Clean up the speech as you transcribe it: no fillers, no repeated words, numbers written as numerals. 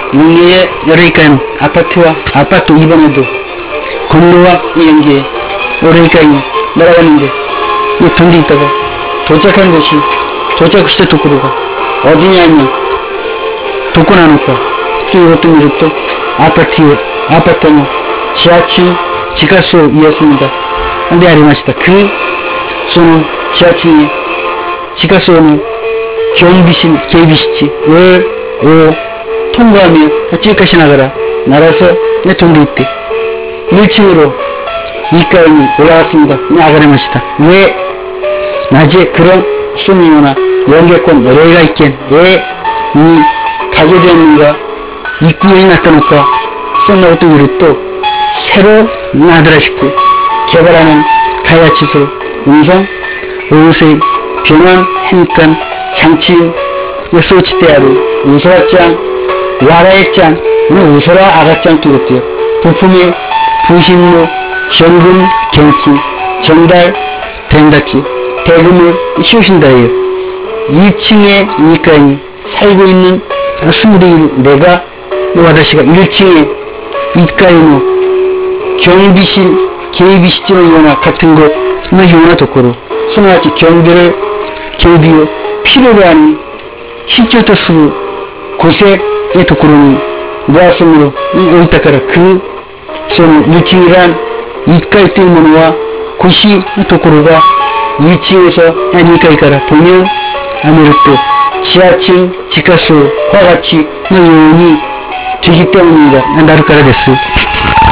용리에 오래이까는 아파트와 아파트 이번에도 건너와 연계에 오래이까는 날아갔는데 이 동네 있다가 도착한 곳이 도착했을 때 도쿠로가 어디냐면 도쿠나노카 이것도 이것도 아파트는 지하층 지하수이었습니다. 근데 아리마시다. 그 지하층에 지하수는 경비실 계비시지를 통과하며 찌까지 나가라 날아서 내 동네 있대. 1층으로 2階에 올라갔습니다. 아가리마시다. 왜 낮에 그런 소미나 연계권 노래가 있긴 왜 가게 되었는가 입구에 나타놓을까 쏜나고 또 이를 또 새로 나들어식고 개발하는 가야치소 운송 의세 변환하니까 장치인 소치대하루 우소라짱 와라의짱 우소라 아가짱 두었대요. 부품의 부신로 현금 갱킹 전달 된다지 대금을 씌우신다예요. 2층에 2階에 살고 있는 24가 와다시가 1층에 2階의 경비실 계비실의 요나 같은 것 요나 도코로 수나같이 경비를 경비요 필요로 하는 실제도 수 고색의 도코로는 모아섬으로 여기다가라 그 손 1층이란 2階 때문에와 고시 도코로가 2층에서 2階から 보면 아무래도 지하층 지하수와 같이 요인이 되기 때문입니다. 나를からです